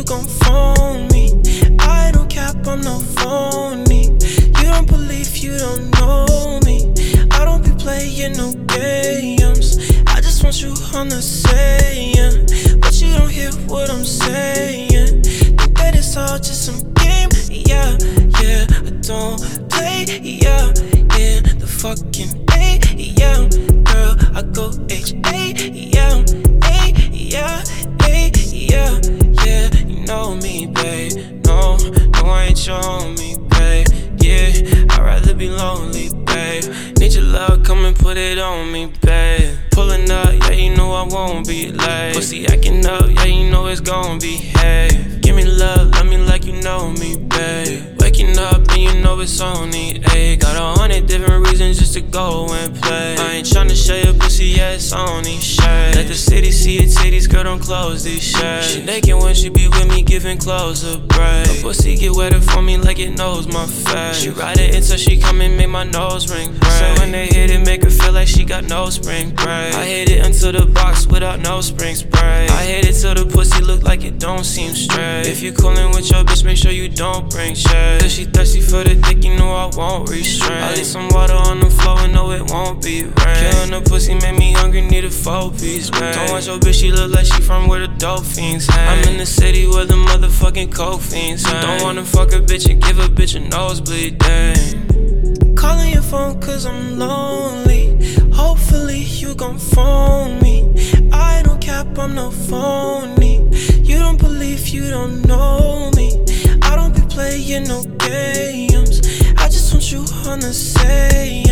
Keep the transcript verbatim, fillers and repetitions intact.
gon' phone me. I don't cap, I'm no phony. You don't believe, you don't know me. I don't be playing no games. I just want you on the saying, but you don't hear what I'm saying. Think that it's all just some game. Yeah, yeah, I don't play. Yeah, in the fucking A. Yeah, girl, I go H A. Yeah, A. Yeah, A. Yeah, yeah, you know me, babe. No, no, I ain't your homie, babe. Yeah, I'd rather be lonely, babe. Need your love, come and put it on me, babe. Pulling up, yeah, you know I won't be late. Pussy acting up, yeah, you know it's gon' behave. Give me love, love me like you know me, babe. Waking up and you know it's only eight. Got a hundred different reasons just to go and play. I ain't tryna share your pussy, yeah, it's only shade. Let the city see it, titties, girl, don't close these shades. She naked when she be with me, giving clothes a break. Her pussy get wetter for me like it knows my face. She ride it until she come and make my nose ring break. So when they hit it, make her feel like she got no spring break. I hit it until the box without no spring spray. I hit it till the pussy look like it don't seem straight. If you coolin' with your bitch, make sure you don't bring shade. Cause she thirsty for the dick, you know I won't restrain. I leave some water on the floor and know it won't be rain. Killin' the pussy made me hungry, need a four piece, man. Don't want your bitch, she look like she from where the dope fiends hang. I'm in the city where the motherfucking coke fiends hang. Don't wanna fuck a bitch and give a bitch a nosebleed, dang. Calling your phone cause I'm lonely. Hopefully you gon' phone me. I don't cap, I'm no phony. You don't believe, you don't know me. I don't be playing no games. I just want you on the same.